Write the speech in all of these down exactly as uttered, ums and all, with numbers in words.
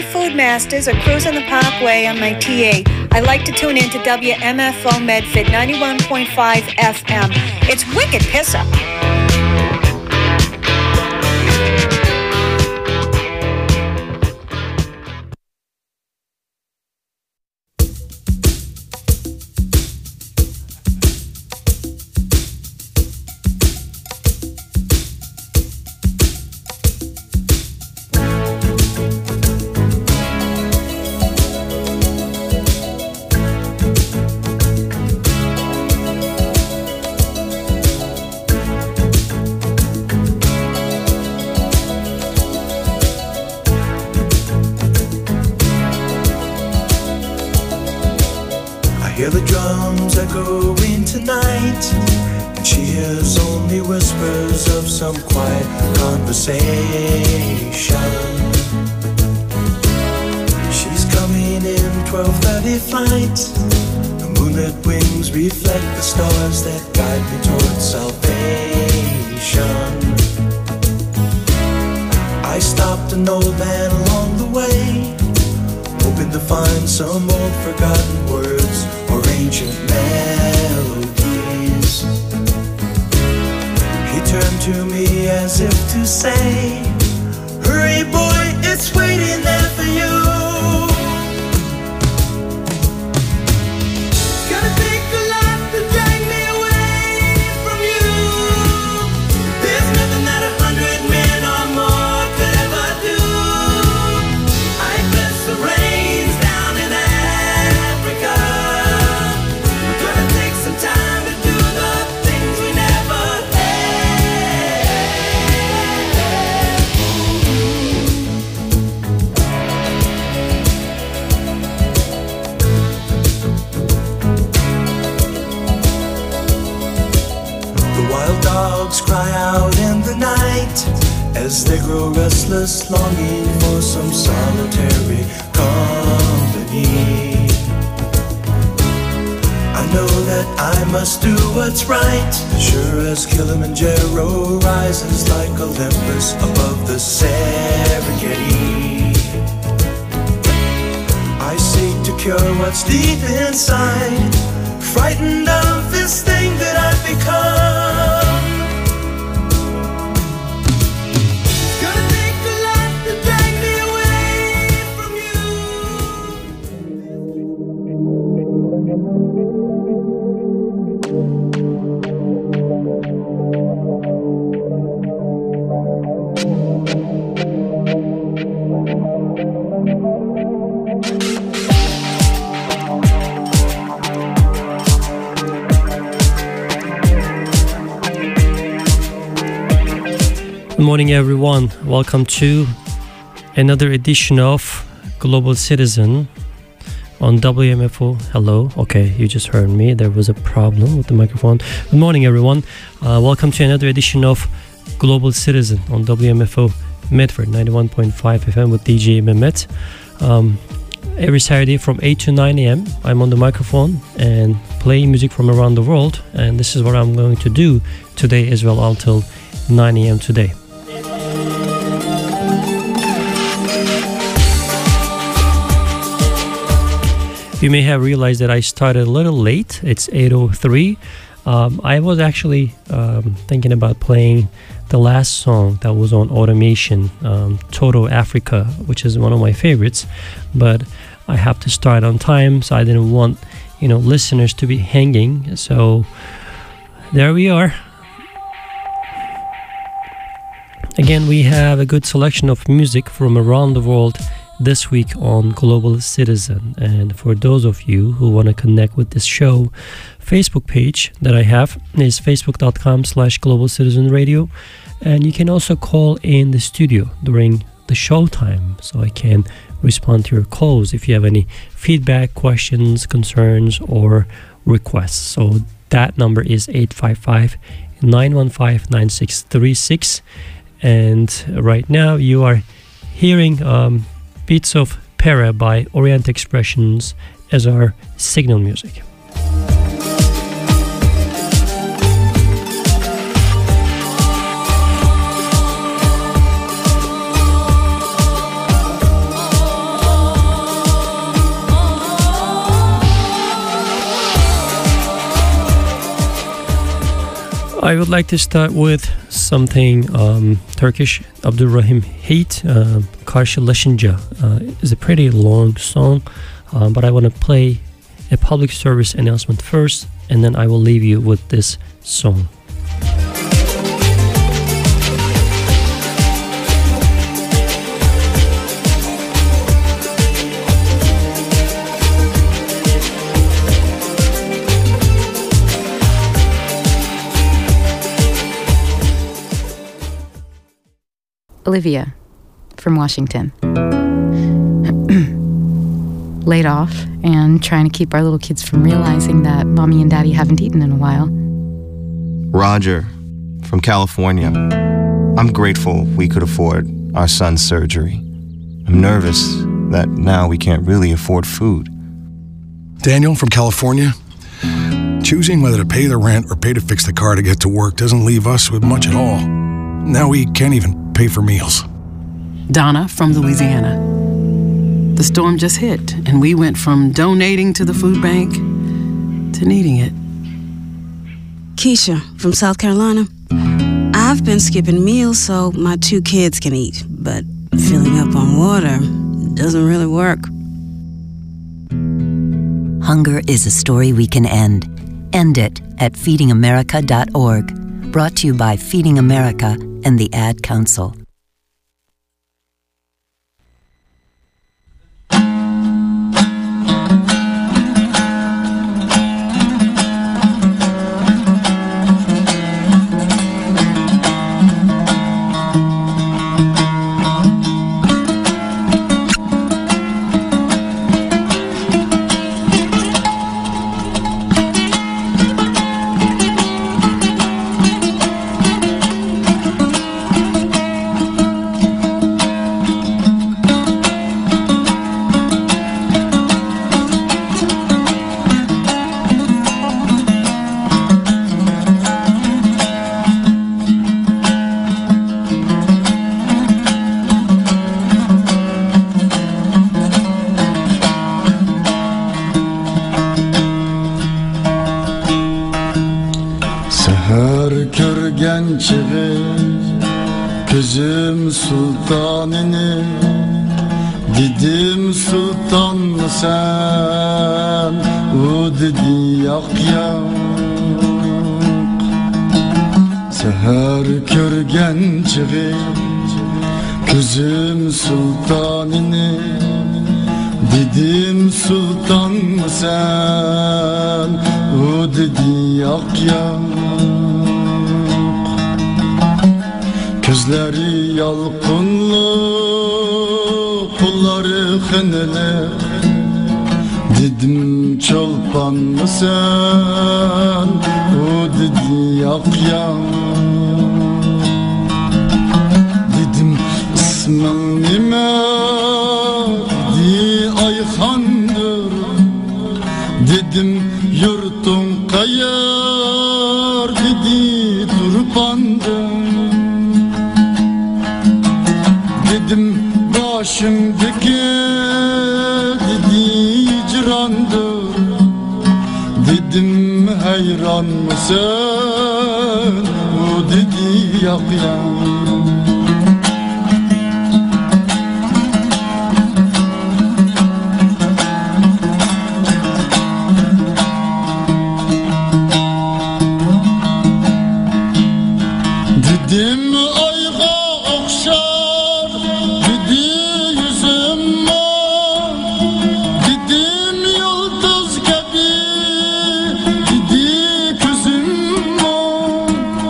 Food Masters are cruising the Parkway on my T A. I like to tune in to W M F O Medford ninety-one point five F M. It's wicked piss up. Hear the drums echoing tonight, and she hears only whispers of some quiet conversation. She's coming in twelve thirty flight. The moonlit wings reflect the stars that guide me towards salvation. I stopped an old man along the way, hoping to find some old forgotten words or ancient melodies. He turned to me as if to say, hurry boy, it's waiting there for you. It's gonna take a lot to drag me away from you. There's nothing that a hundred men or more could ever do. I bless the rains down in Africa. We're gonna take some time to do the things we never The wild dogs cry out in the night as they grow restless, longing for some solitary company. I know that I must do what's right, sure as Kilimanjaro rises like Olympus above the Serengeti. I seek to cure what's deep inside, frightened of this thing that I've become. It's gonna take a lot to drag me away from you. Good morning, everyone. Welcome to another edition of Global Citizen on W M F O. Hello. Okay, you just heard me. There was a problem with the microphone. Good morning, everyone. Uh, welcome to another edition of Global Citizen on W M F O Medford ninety-one point five F M with D J Mehmet. Um, every Saturday from eight to nine a.m. I'm on the microphone and playing music from around the world. And this is what I'm going to do today as well until nine a.m. today. You may have realized that I started a little late. It's eight oh three. Um, I was actually um, thinking about playing the last song that was on Automation, um, Toto Africa, which is one of my favorites. But I have to start on time, so I didn't want, you know, listeners to be hanging. So there we are. Again, we have a good selection of music from around the world this week on Global Citizen. And for those of you who want to connect with this show, Facebook page that I have is facebook.com slash Global Citizen Radio. And you can also call in the studio during the show time, so I can respond to your calls if you have any feedback, questions, concerns, or requests. So that number is eight five five, nine one five, nine six three six. And right now you are hearing um, Beats of Para by Orient Expressions as our signal music. I would like to start with something um, Turkish. Abdurrahim Hate, uh, Karşılaşınca uh, is a pretty long song, um, but I want to play a public service announcement first, and then I will leave you with this song. Olivia from Washington. Laid off and trying to keep our little kids from realizing that mommy and daddy haven't eaten in a while. Roger from California. I'm grateful we could afford our son's surgery. I'm nervous that now we can't really afford food. Daniel from California. Choosing whether to pay the rent or pay to fix the car to get to work doesn't leave us with much at all. Now we can't even pay for meals. Donna from Louisiana. The storm just hit, and we went from donating to the food bank to needing it. Keisha from South Carolina. I've been skipping meals so my two kids can eat, but filling up on water doesn't really work. Hunger is a story we can end. End it at feeding america dot org. Brought to you by Feeding America and the Ad Council. Gözüm sultanını Didim sultan mı sen O dedi yak yak Seher körgen çığı Gözüm sultanını Didim sultan mı sen O dedi yak yak Gözleri yalqınlı, kolları xınılı Dedim çolpan mı sen, o dedi yak yak Dedim ismin nime, dedi Ayxandır Dedim yurtun kayar, dedi Turpandır Dedim başımdaki dedi hicrandır Dedim hayran mısın o dedi yak yak Dedim ayğa okşar Dedi yüzüm var Dedim yıldız gibi Dedi gözüm var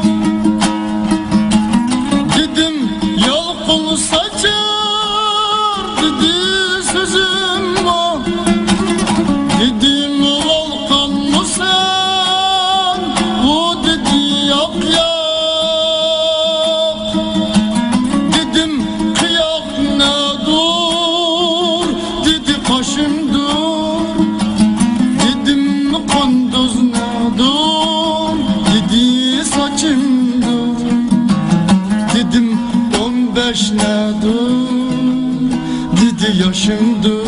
Dedim yalqın saçar Dedi sözüm var Dedim volkan mı sen O dedi yak yak Dedim on beş nedir Dedi yaşımdır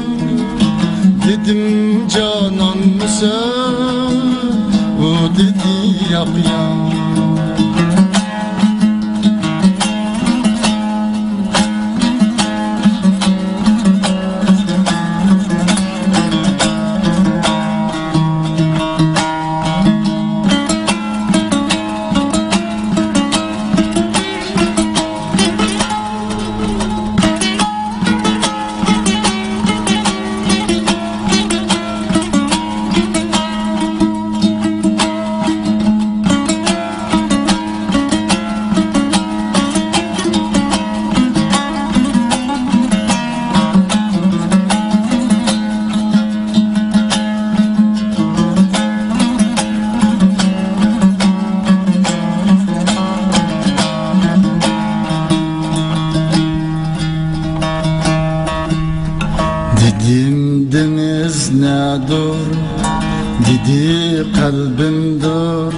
Dedim canan mısın O dedi yak yak Dedim deniz nedir? Dedi kalbim dur.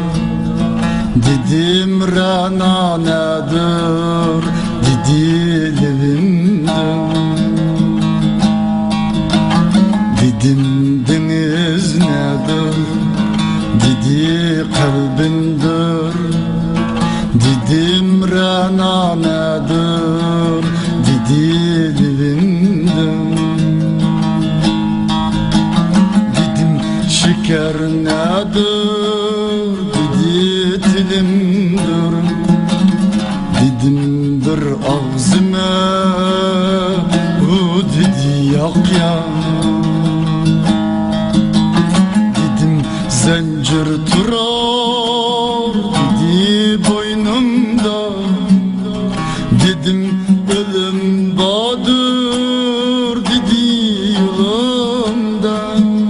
Dedim rana nedir? Dedi levimdir. Dedim deniz nedir? Dedi kalbim dur. Dedim rana nedir? Dedi levimdir. Şeker nedir? Dedi dilimdir. Dedim bir ağzıma, o dedi yak ya. Dedim zincir turar, dedi boynumda. Dedim ölüm badır, dedi yolumda.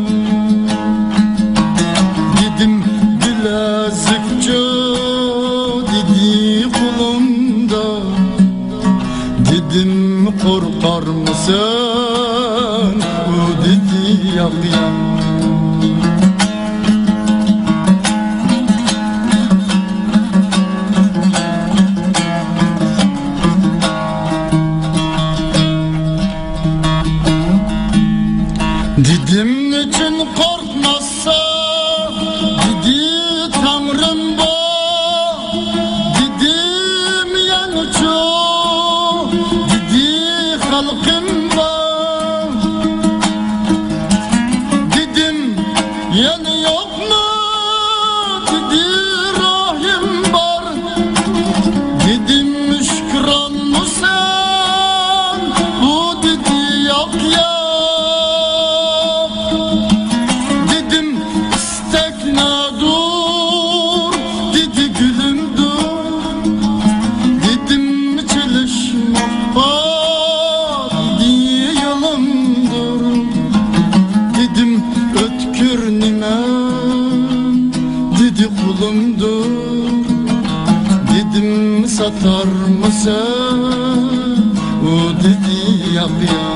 Dedim bilezikçe, dedi kolumda. Dedim korkar mısın? O dedi yak ya. Dedim niçin korkmazsa, dedi Tanrım bu. Dedim yanıcı, dedi halkım bu. Dedim yanı yok mu, dedi rahim var. Dedim müşkran mı sen, bu dedi yak ya. Dedim istek nedir? Dedi gülüm dur. Dedim çalışmak var, dedi yolumdur. Dedim ötkür nime, dedi kulumdur. Dedim satar mısın? O dedi yak ya.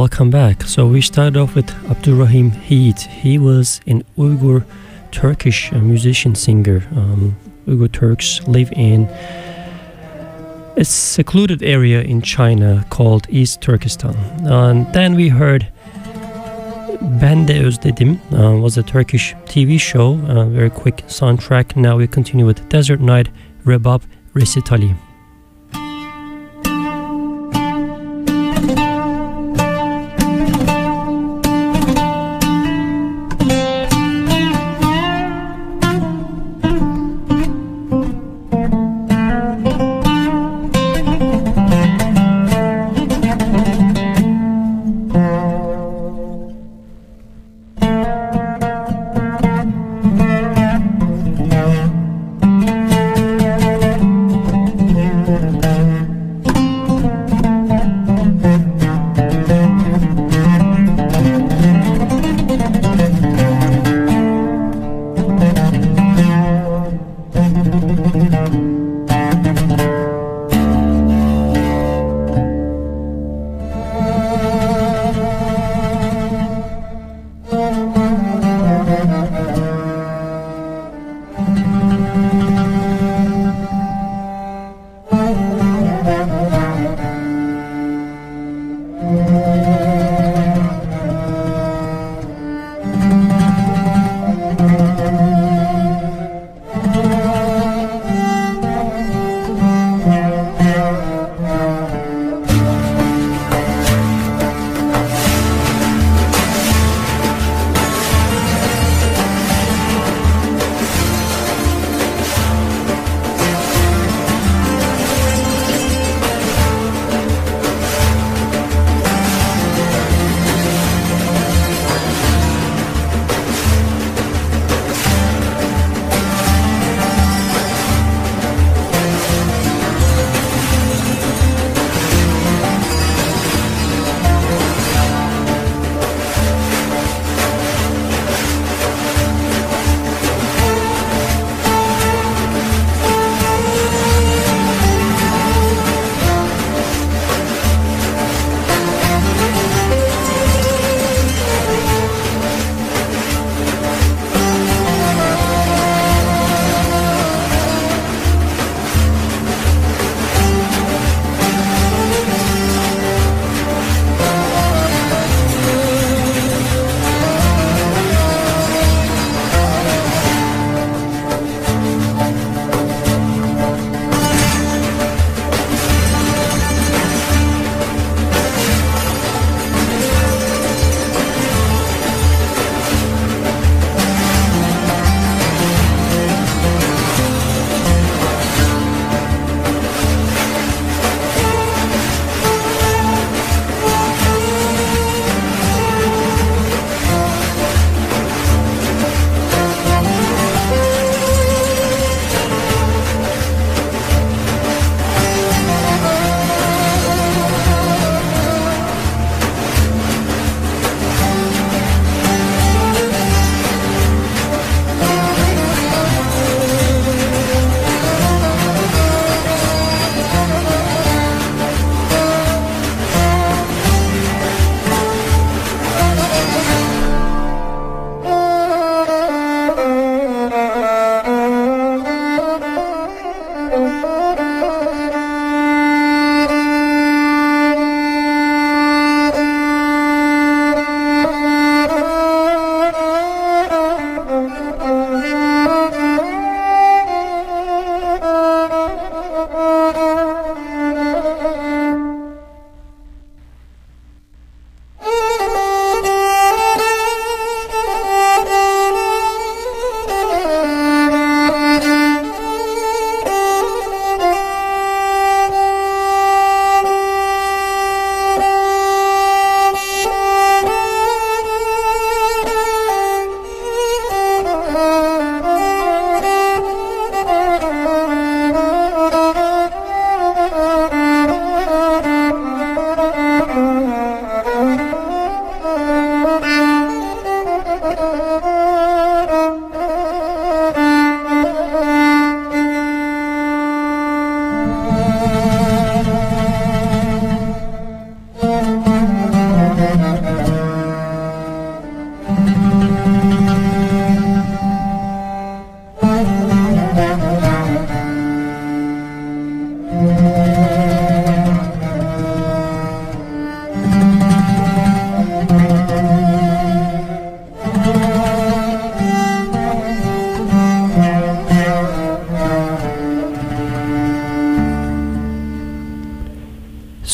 welcome back. So we started off with Abdurrahim Heat. He was an Uyghur Turkish uh, musician singer. Um, Uyghur Turks live in a secluded area in China called East Turkestan. And then we heard Ben de Özledim, uh, was a Turkish T V show, a very quick soundtrack. Now we continue with Desert Night Rebab Recitali. Thank you.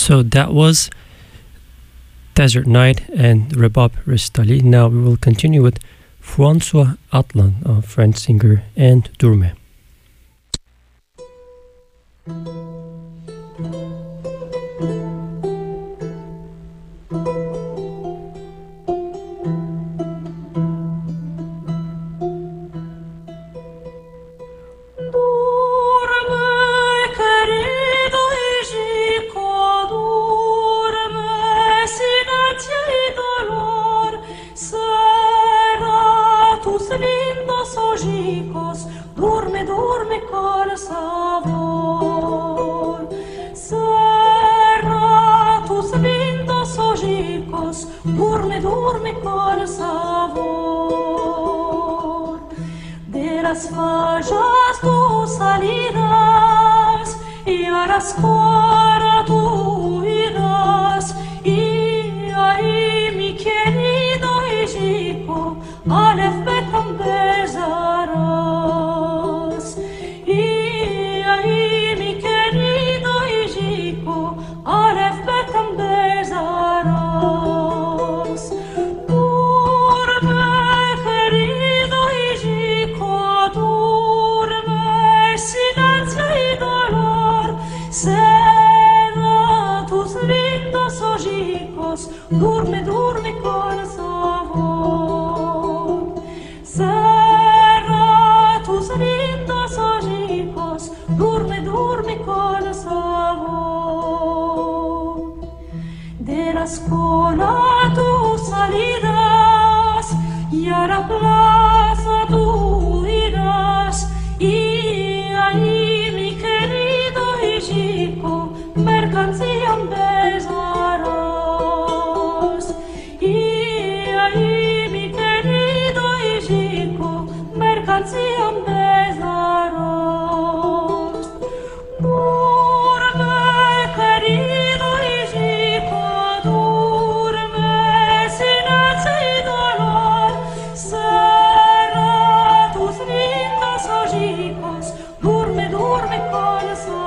So that was Desert Night and Rebab Restali. Now we will continue with François Atlan, a French singer, and Durme. Durme, durme col savor. Serra tus lindos ojicos, durme, durme col savor. De las fallas tú salirás y a las cora tú irás. Y ahí mi querido hijico, Alef Betam besarás. Y ahí mi querido hijico, Alef Betam besarás. Durme, querido hijico, durme, silencio y dolor. Serra tus lindos ojicos, durme, durme con sabor. Serra tus lindos ojicos, durme, durme con sabor. De la escuela tú salirás y a la plaza tú irás. Y ahí mi querido hijico, mercancía besarás. Y ahí mi querido hijico, mercancía besarás. Durme, querido hijico, durme, silencio y dolor. Serra tus lindos ojicos, durme, durme con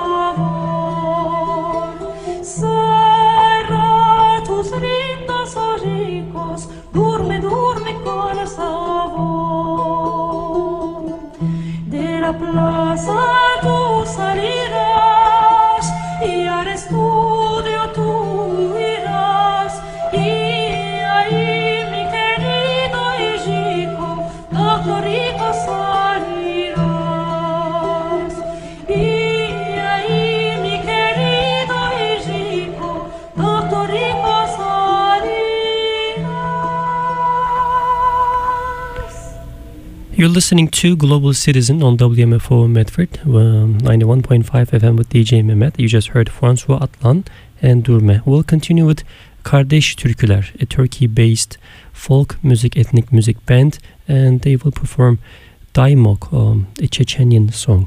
sabor. Serra tus lindos ojicos, durme, durme con sabor. De la plaza tú salirás y al estudio tú irás. Y ahí mi querido hijico, doctorico salirás. Y ahí mi querido hijico, doctorico salirás. You're listening to Global Citizen on W M F O Medford, um, ninety-one point five F M with D J Mehmet. You just heard François Atlan and Durme. We'll continue with Kardeş Türküler, a Turkey-based folk music, ethnic music band, and they will perform Daimok, um, a Chechenian song.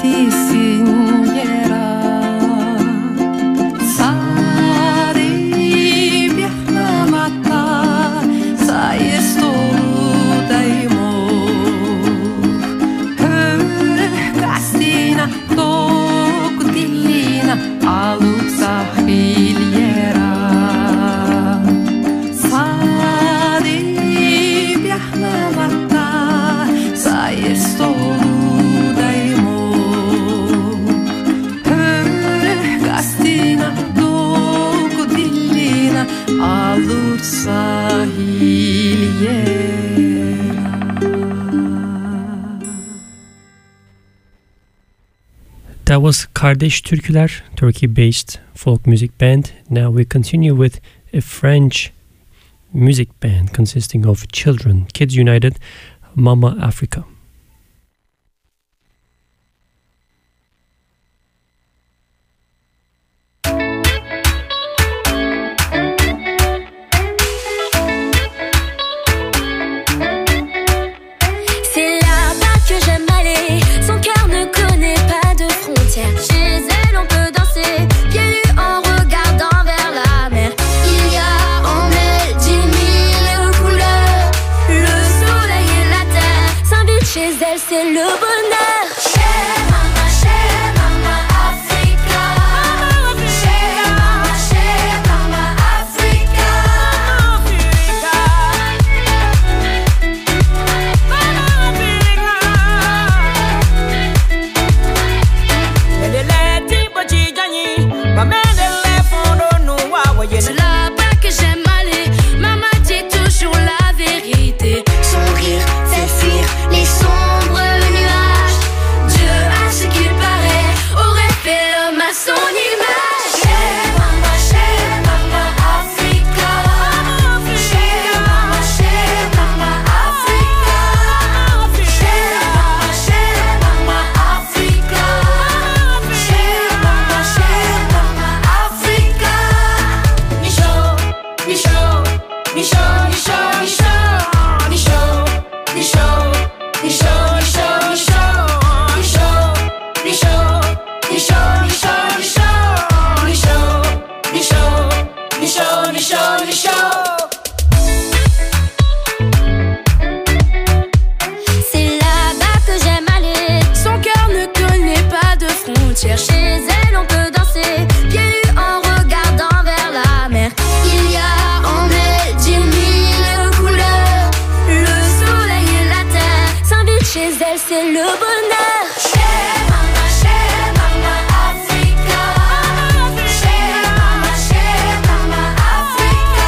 That was Kardeş Türküler, Turkey-based folk music band. Now we continue with a French music band consisting of children, Kids United, Mama Africa. Chez elle on peut danser, pieds nus en regardant vers la mer. Il y a en elle dix mille couleurs. Le soleil et la terre s'invitent chez elle, c'est le bonheur. Chez Mama, chez Mama Africa. Chez Mama, chez Mama Africa. C'est là-bas que j'aime aller. Maman dit toujours la vérité. Son rire fait fuir les sombres nuages. Dieu, à ce qu'il paraît, aurait fait l'homme à son image. Chez Mama, chez Mama Africa. Chez Mama, chez Mama Africa. Chez Mama, chez Mama Africa. Chez Mama, chez Mama Africa. Nisho, Nisho, Nisho, Nisho, Nisho, Nisho, Nisho, Nisho, Nisho, Nisho, Nisho, Nisho, Nisho, Nisho, Nisho, Nisho, Nisho, Nisho, Nisho. C'est là-bas que j'aime aller. Son cœur ne connaît pas de frontières. Chez elle on peut danser, pieds nus en regardant vers la mer. Il y a en elle dix mille couleurs. Le soleil et la terre s'invitent chez elle, c'est le bonheur. Chez Mama, chez Mama Africa. Chez Mama, chez Mama Africa.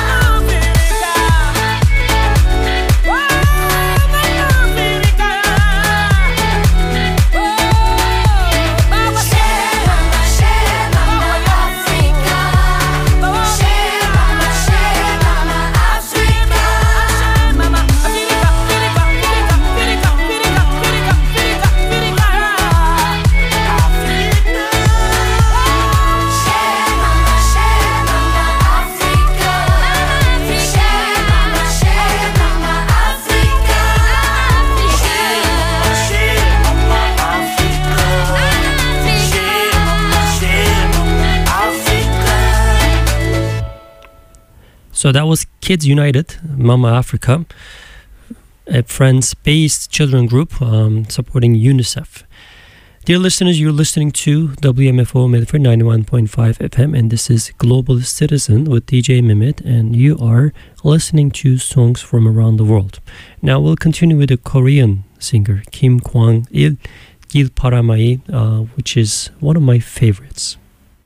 So that was Kids United, Mama Africa, a France-based children group um, supporting UNICEF. Dear listeners, you're listening to W M F O Medford ninety-one point five F M, and this is Global Citizen with D J Mimit, and you are listening to songs from around the world. Now we'll continue with a Korean singer, Kim Kwang-il, Gil Paramai, uh, which is one of my favorites.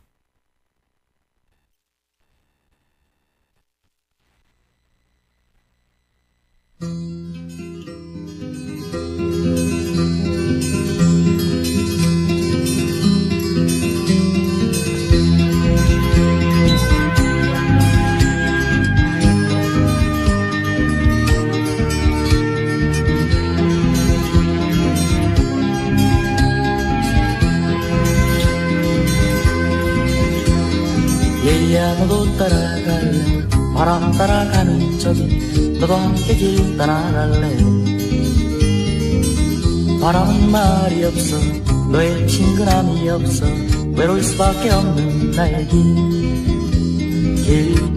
얘야 너도 따라갈래 바람 따라가는 저기 너도 함께 길 따라갈래 바람은 말이 없어 너의 친근함이 없어 외로울 수밖에 없는 나의 길, 길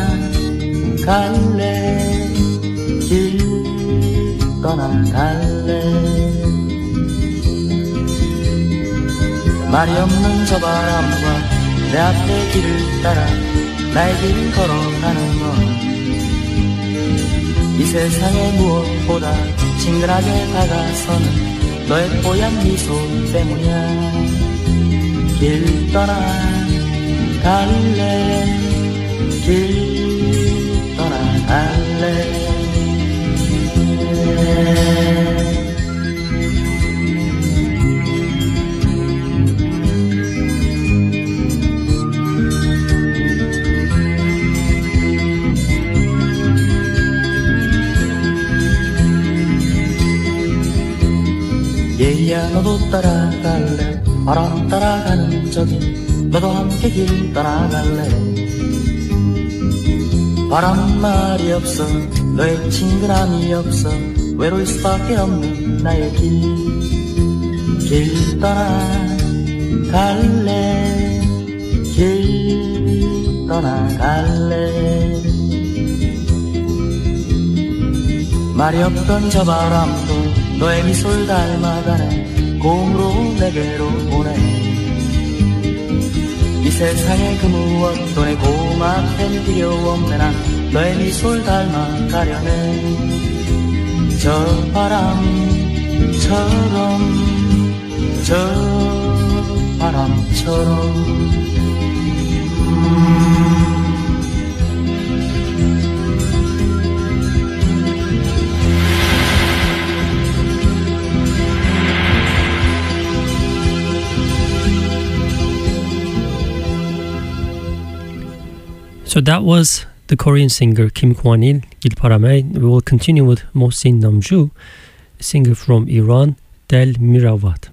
떠나갈래, 길 떠나갈래. 말이 없는 저 바람과 내 앞에 길을 따라 나의 길 걸어가는 너, 이 세상의 무엇보다 친근하게 다가서는 너의 뽀얀 미소 때문이야. 길 떠나갈래, 길 떠나갈래. 얘야 너도 따라갈래, 바람 따라가는 저기 너도 함께 길 떠나갈래. 바람 말이 없어 너의 친근함이 없어 외로울 수밖에 없는 나의 길, 길 떠나갈래, 길 떠나갈래. 말이 없던 저 바람도 너의 미소를 닮아가네, 고음으로 내게로 오네. 이 세상의 그 무엇도 내 고음 앞엔 필요 없네. 난 너의 미소를 닮아가려네. 저 바람처럼, 저 바람처럼. So that was the Korean singer Kim Kwon-il, Gilparame. We will continue with Mohsin Namju, singer from Iran, Del Miravat.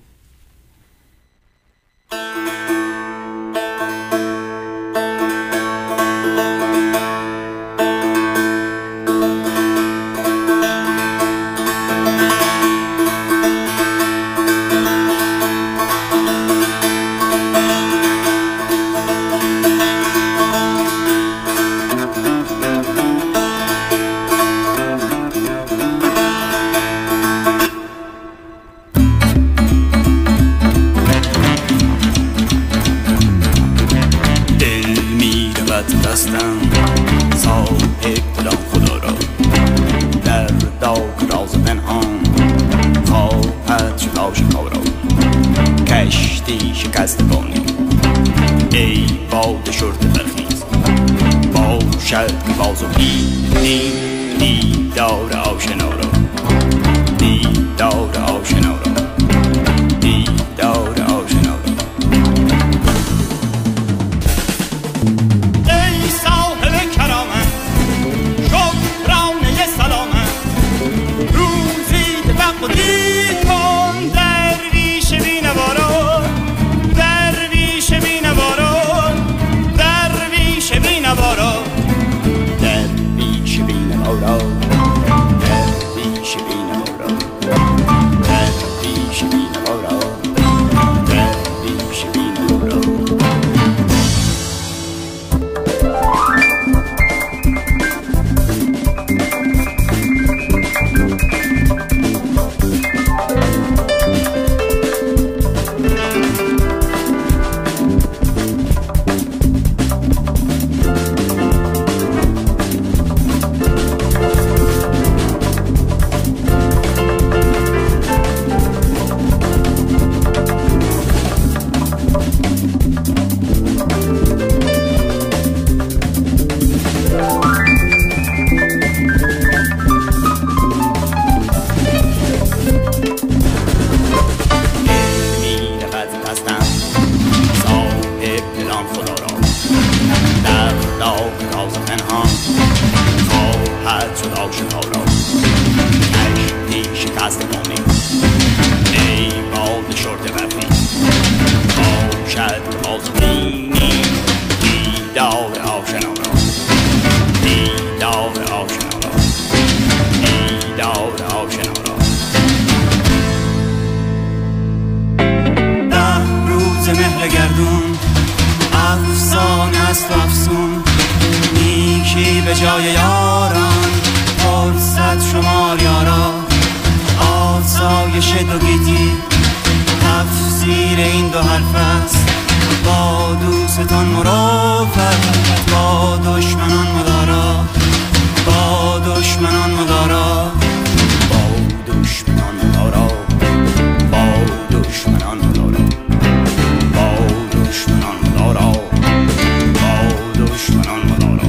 گردون افسانه است و افسون نیکی به جای یاران فرصت شمار یارا آسایش دو گیتی تفسیر این دو حرف است با دوستان مرافقت با دشمنان مدارا با دشمنان مدارا با دشمنان مدارا با دشمنان مدارا با دشمنان مدارا با دشمنان مدارا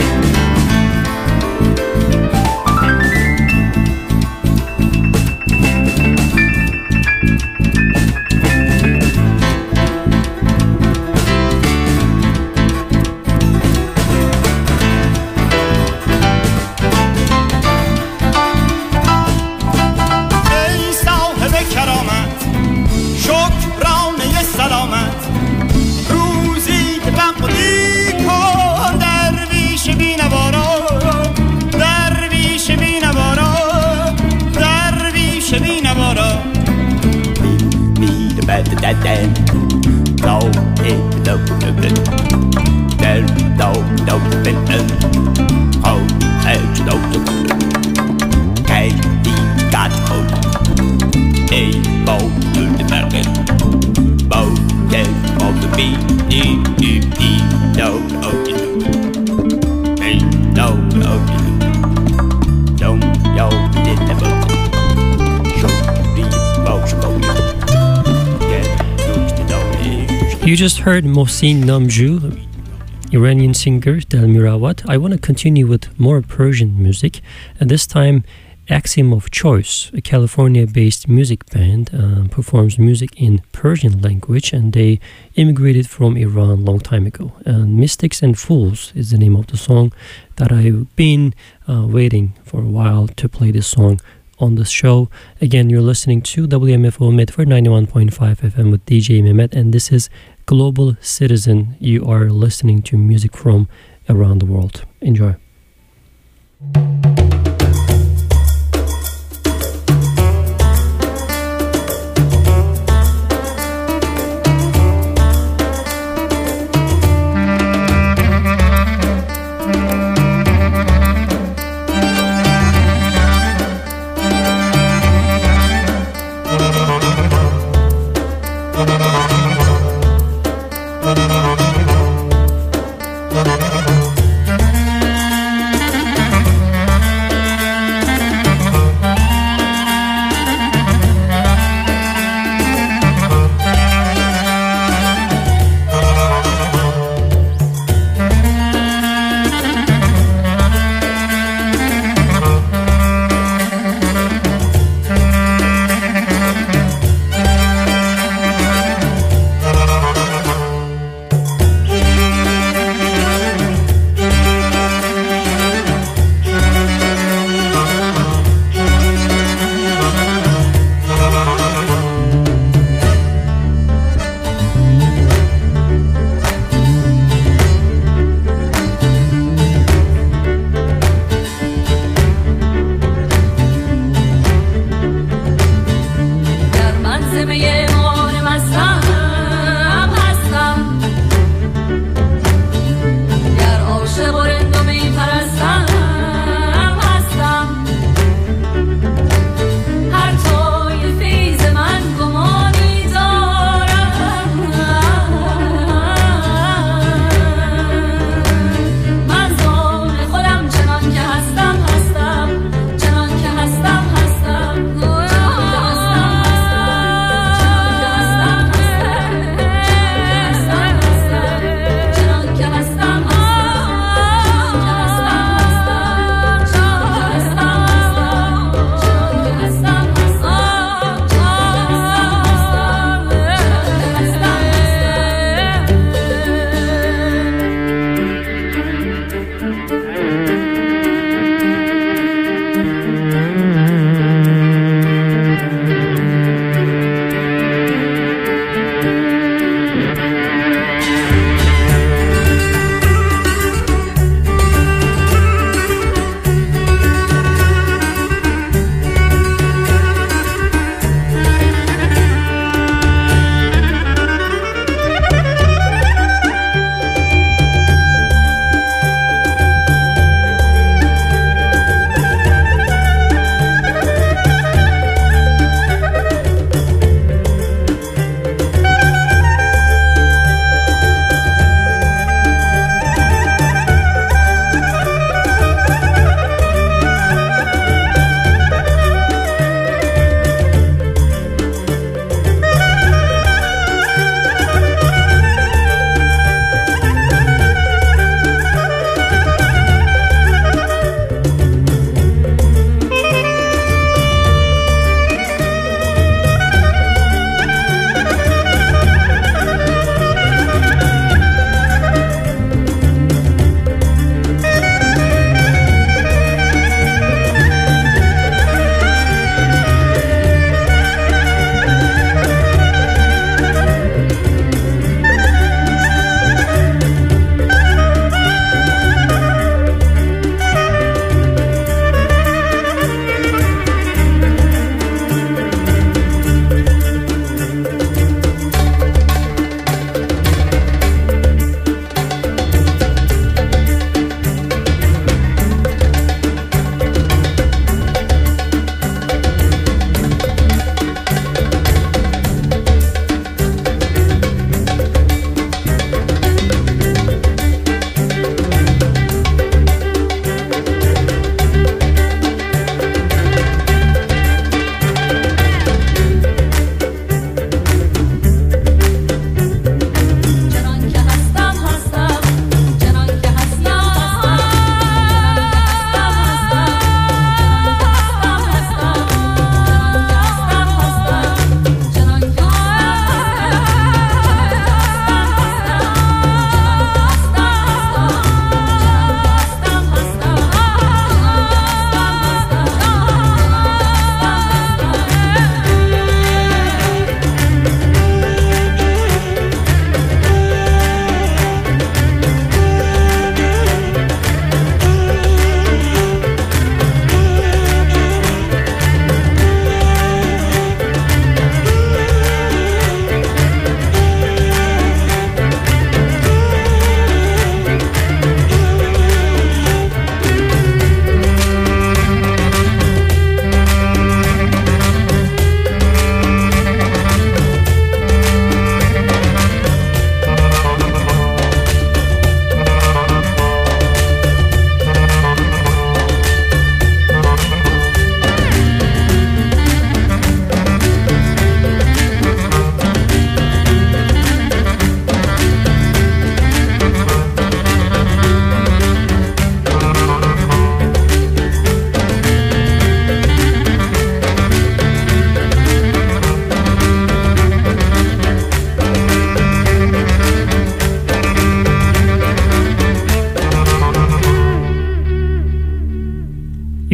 You just heard Mohsin Namju, Iranian singer Del Mirawat. I want to continue with more Persian music, and this time Axiom of Choice, a California-based music band, uh, performs music in Persian language, and they immigrated from Iran a long time ago. And Mystics and Fools is the name of the song that I've been uh, waiting for a while to play this song on the show. Again, you're listening to W M F O Medford ninety-one point five F M with D J Mehmet, and this is Global Citizen. You are listening to music from around the world. Enjoy.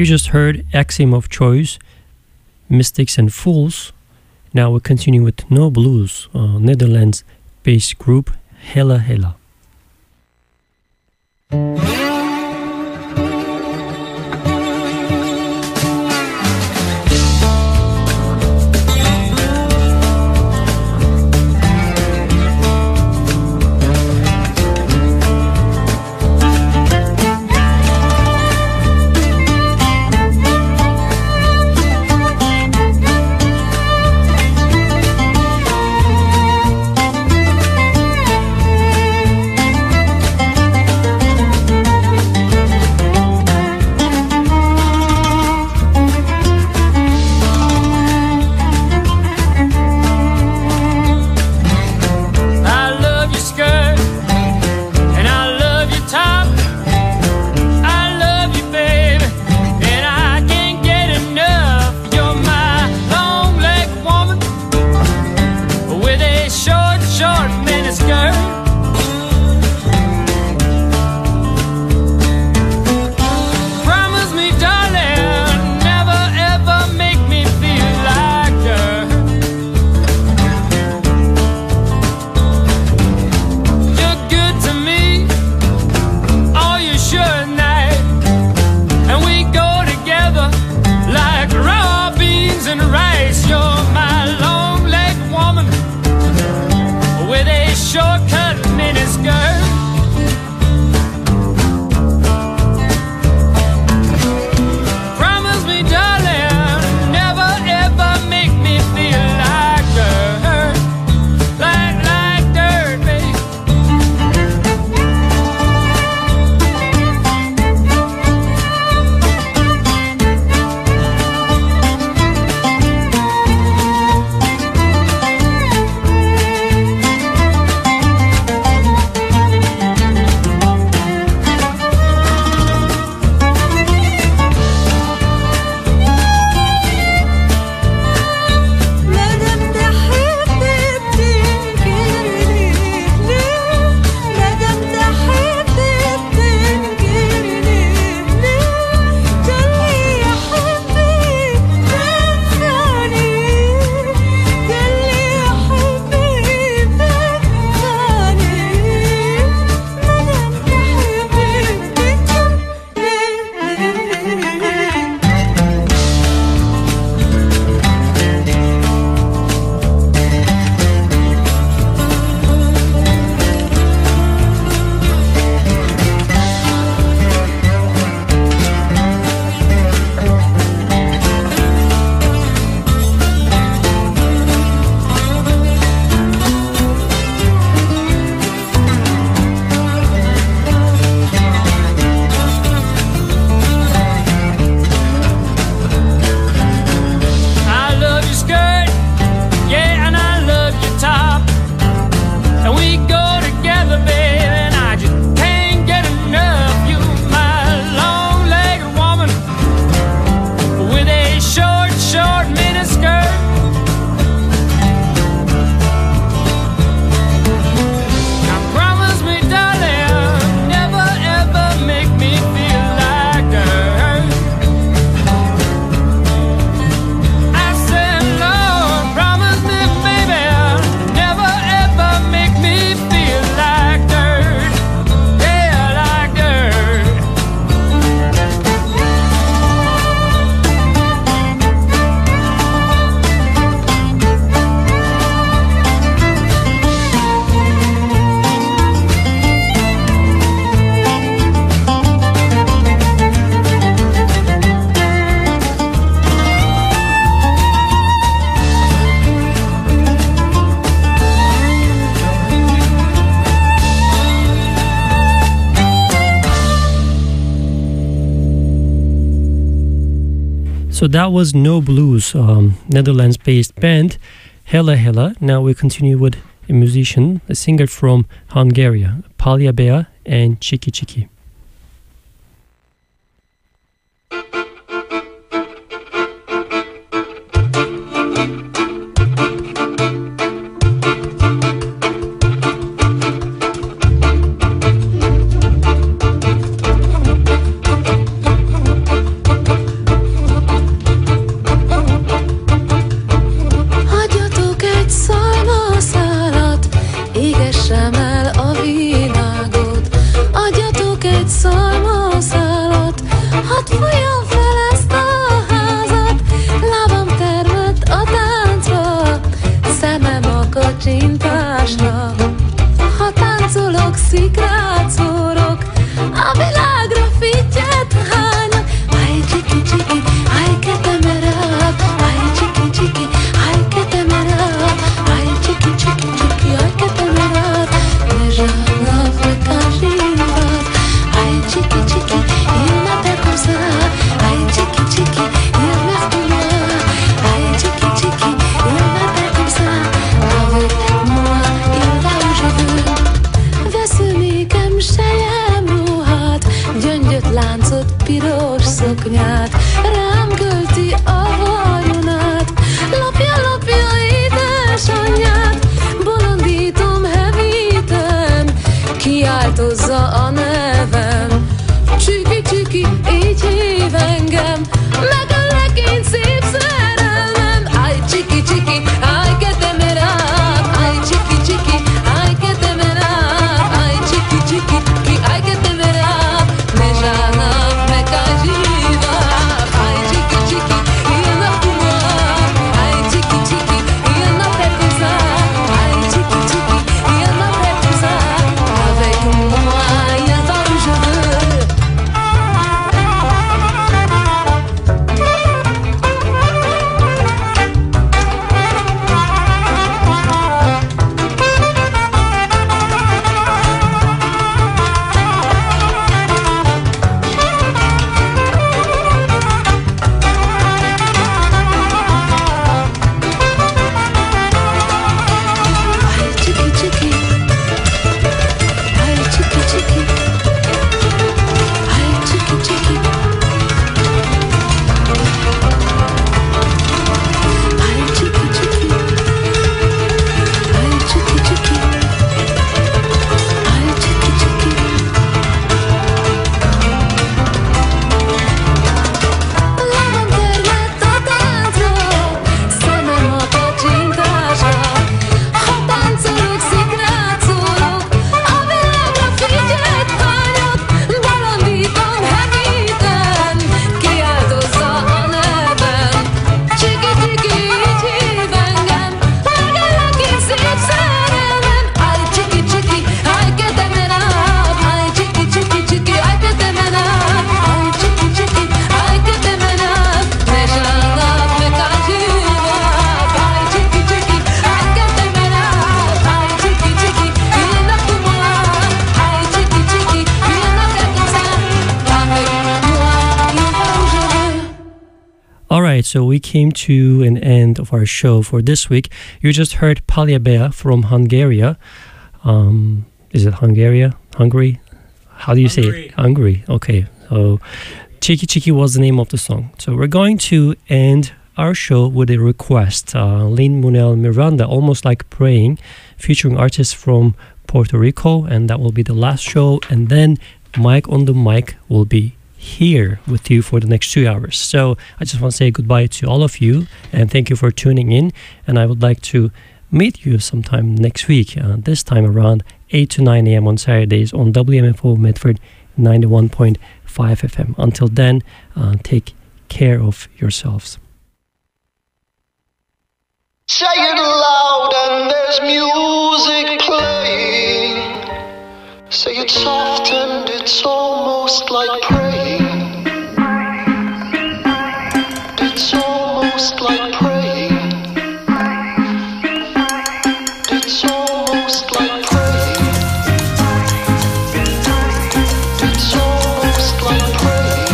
You just heard Axiom of Choice, Mystics and Fools. Now we continue with No Blues, uh, Netherlands-based group Hella Hella. So that was No Blues, um, Netherlands-based band Hella Hella. Now we continue with a musician, a singer from Hungary, Palya Bea and Chiki Chiki. szikrat szórok, a világra fittyet hányok. Aj, csiki, csiki, aj, ketemerab, aj, csiki, csiki, aj, ketemerab, aj, csiki, csiki, csiki, aj, ketemerab. Ležala v každý rad, aj, čiki, čiki, il m'appelle comme ça, aj, čiki, čiki, il reste moi, aj, čiki, čiki, il m'appelle comme ça, avec moi, il va où je veux. Veszi nekem sejem ruhát, gyöngyöt, láncot, piros szoknyát, rám költi a vagyonát, lopja, lopja édesanyját, bolondítom, hevítem, kiáltozza a nevem. Csiki, csiki, így hív engem, megöllek én szép szerelmem. Aj, csiki, csiki, aj, ketemerab, aj, csiki, csiki, aj, ketemerab, aj, csiki, csiki, ki, aj, ketemerab. Ležala v každý rad, aj, čiki, čiki, il m'a pour moi, aj, čiki, čiki, il m'appelle comme ça, aj, čiki, čiki, il m'appelle comme ça, avec moi, il va où je veux. Ay, chiqui, chiqui. Ay, chiqui, chiqui. Ay, chiqui, chiqui. Ay, chiqui, chiqui. Ay, chiqui, chiqui. Ay, chiqui, chiqui. Lavam területet táncol, szemem a pacsintásra. Ha táncolok, szikrát szórok, a világra figyelt hányok, bolondítom, hevítem, kiáltozza a nevem. Csiki, csiki, így hív engem, megöllek én szép szerelmem. Aj, csiki, csiki, aj, ketemerab, aj, csiki, csiki, csiki, aj, ketemerab, aj, csiki, csiki, aj, ketemerab. Ležala v každý rad, aj, čiki, čiki, aj, ketemerab, aj, čiki, čiki, il m'a pour moi, aj, čiki, čiki, il m'appelle comme ça, avec moi, il va où je veux. All right, so we came to an end of our show for this week. You just heard Paliabea from Hungary. Um, is it Hungary? Hungary? How do you say it? Hungary. Okay, so Chiki Chiki was the name of the song. So we're going to end our show with a request. Uh, Lin-Manuel Miranda, Almost Like Praying, featuring artists from Puerto Rico, and that will be the last show. And then Mike on the Mic will be here with you for the next two hours. So I just want to say goodbye to all of you and thank you for tuning in. And I would like to meet you sometime next week, uh, this time around eight to nine a.m. on Saturdays on W M F O Medford ninety-one point five F M. Until then, uh, take care of yourselves. Say it loud and there's music playing. Say it soft and it's almost like praying. It's almost like praying. It's almost like praying. It's almost like praying.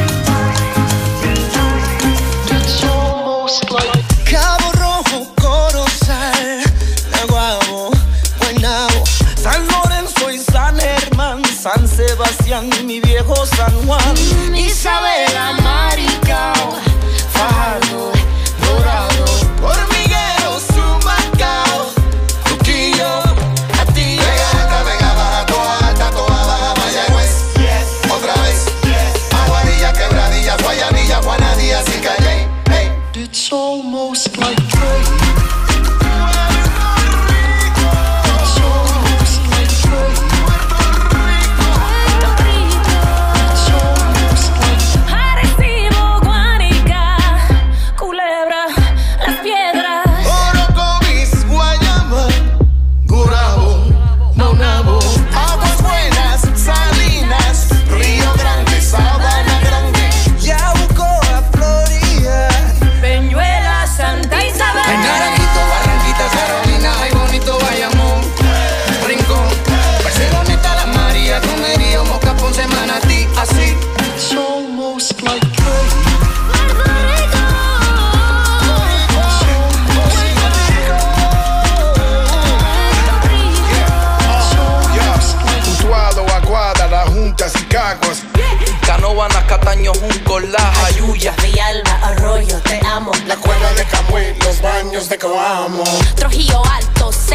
It's almost like Cabo Rojo, Corozal, Naguabo, Guaynabo, San Lorenzo y San Germán, San Sebastián, mi viejo San Juan, Isabela, Maricao, Fajardo, Dorado, Hormiguero, Sumacao, Cataño, Junco, La Jayuya, Villalba, Arroyo, Te Amo, la cueva de Camuy, los baños de Coamo, Trujillo Alto,